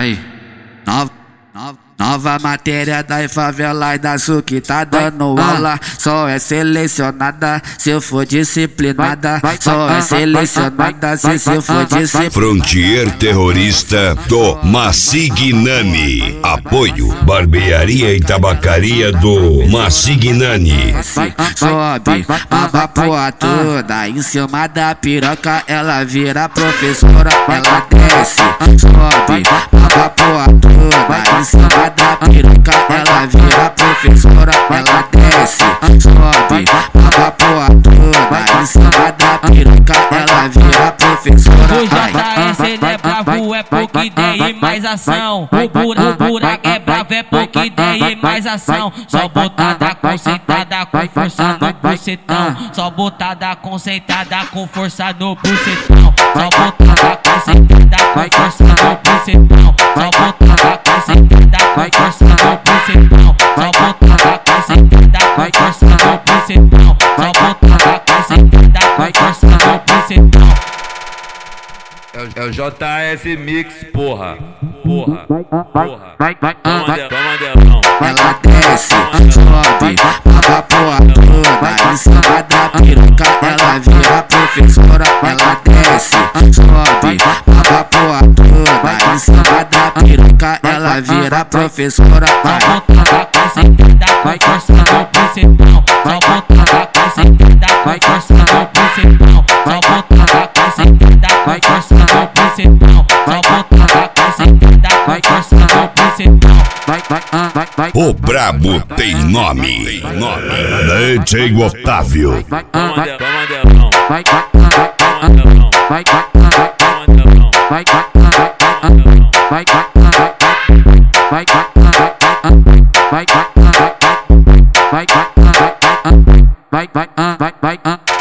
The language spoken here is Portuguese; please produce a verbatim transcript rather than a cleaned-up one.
Aí, nova, nova, nova matéria da favela e da Sul que tá dando aula. Só é selecionada se eu for disciplinada. Só é selecionada se eu for disciplinada. Frontier terrorista do Massignani. Apoio Barbearia e Tabacaria do Massignani. Sobe a porra toda em cima da piroca, ela vira professora, ela desce. Sobe a porra toda em cima da piroca, ela vira professora, ela desce. Sobe a porra toda em cima da piroca, ela vira professora. O J S ele é bravo, é pouca ideia e mais ação. O buraco, o buraco é bravo, é pouca ideia e mais ação. Só botada concentrada com força no bucetão. Só botada concentrada com força no bucetão. Só botada concentrada com força no bucetão. Só botada concentrada com força no bucetão. Só botada concentrada com força no bucetão. Só botada concentrada com força no bucetão. É o J S Mix, porra, porra, porra. Toma, toma, delão. Ela desce, sobe a porra toda em cima da piroca, ela vira professora, ela desce. Sobe a porra toda em cima da piroca, ela vira professora. Só botada concentrada com força no bucetão. Só botada concentrada com força no bucetão. Só botada concentrada com força no bucetão. Só botada concentrada com força no bucetão. O brabo tem nome. D J Otávio. Toma, toma, delão. Toma, delão. Vai, vai, vai, vai.